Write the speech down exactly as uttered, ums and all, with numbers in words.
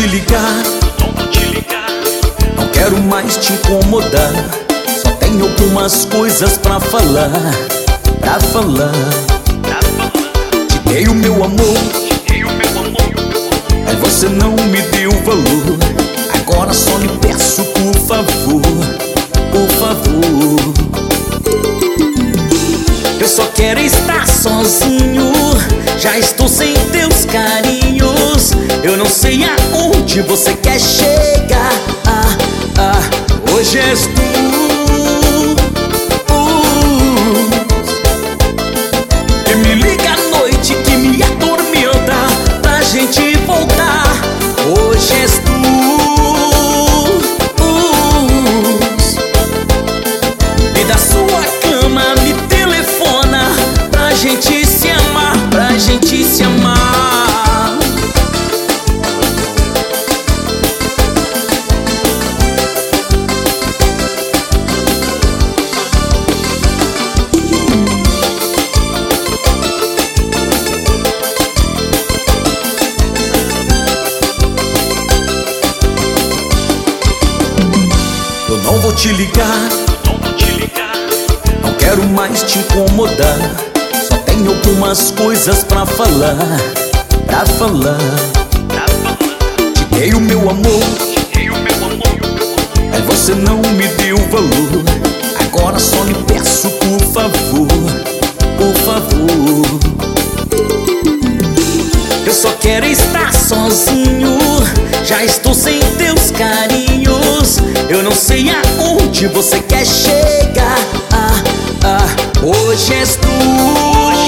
te ligar, não quero mais te incomodar. Só tenho algumas coisas pra falar, pra falar. Te dei o meu amor, mas você não me deu valor. Agora só me peço, por favor, por favor. Eu só quero estar sozinho, já estou sem teus carinhos. Eu não sei aonde você quer chegar. Ah, ah, hoje és tu. Que me liga à noite, que me atormenta, pra gente voltar. Hoje és tu. E da sua cama me telefona, pra gente se amar, pra gente se amar. Eu não vou te ligar, não quero mais te incomodar. Só tenho algumas coisas pra falar, pra falar. Te dei o meu amor, mas você não me deu valor. Agora só me peço, por favor, por favor. Eu só quero estar sozinho, já estou sem teus carinhos. Eu não sei aonde você quer chegar. Ah, ah, hoje és tu.